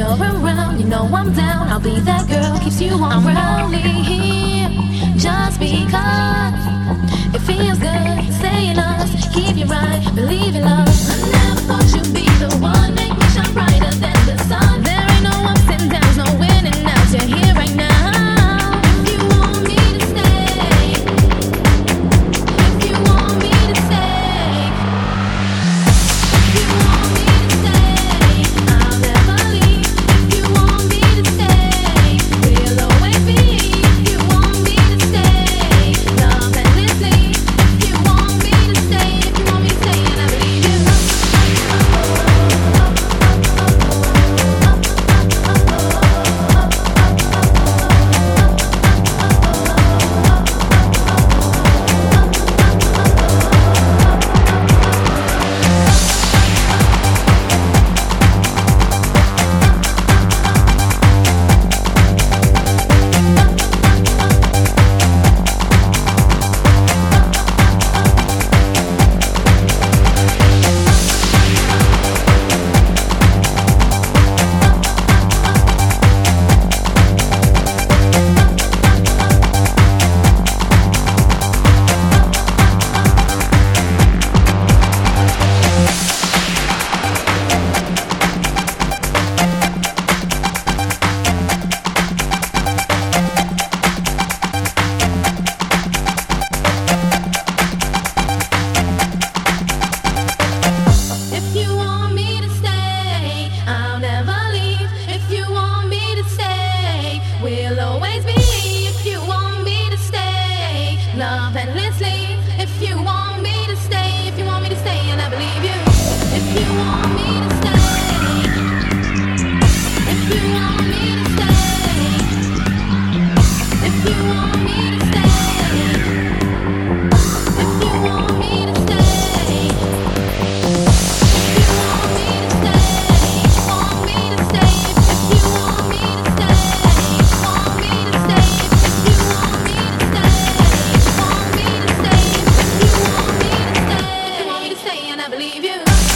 you're around, you know I'm down. I'll be that girl, keeps you on round. I'm only here just because it feels good. Saying us, keep you right, believe in love. I never thought you'd be the one, make me shine brighter than the sun. There ain't no ups and downs, no winning outs. You're here right now. If you want me to stay, if you want me to stay, if you want me to stay, I'll never leave. If you want me to stay, we'll always be. If you want me to stay, love endlessly. If you want me to stay, if you want me to stay, and I believe you. If you want me to stay, I'll never leave. If you want me to stay, we'll always be. If you want me to stay, love endlessly. If you want me to stay, if you want me to stay, and I believe you. If you want me to stay, if you want me to stay, if you want me to stay, if you want me to stay. I believe you.